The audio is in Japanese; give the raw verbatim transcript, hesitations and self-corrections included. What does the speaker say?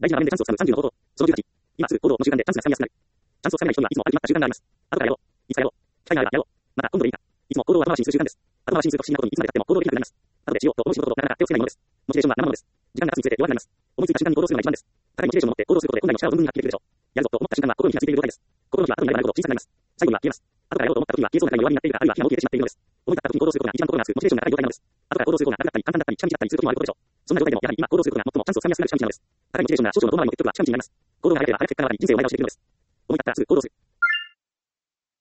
大事な場面でチャンスをつかむさんじゅうの行動。そのじゅうはち。今すぐ行動の習慣でチャンスがつかみやすくなる。チャンスをつかめない人にはいつもある決まった習慣があります。後からやろう。いつかやろう。機会があればやろう。また、今度でいいか。いつも行動を後回しにする習慣です。後回しにすると不思議なことにいつまで経っても行動できなくなります。後でしようと思う仕事となかなか手をつけないものです。モチベーションは生ものです。時間が経つにつれて弱くなります。思いついた瞬間に行動するのが一番です。高いモチベーションを持って行動することで本来の力を存分に発揮できるでしょう。やるぞと思った瞬間は心に火がついている状態です。心の火は後になればなるほど小さくなります。最後には消えます。後からやろうと思った時には消えそうなくらい弱りになっているか、あるいは火がもう消えてしまっているのです。思い立った時に行動することが一番心が熱く、モチベーションが高い状態なのです。後から行動することが楽だったり、簡単だったり、近道だったりする時もあることでしょう。そんな状態でも、やはり今行動することが最もチャンスをつかみやすくなる近道なのです。高いモチベーションが少々の遠回りの結局は近道になります。行動が早ければ早く結果が上がり、人生を前倒しできるのです。思い立ったらすぐ行動する。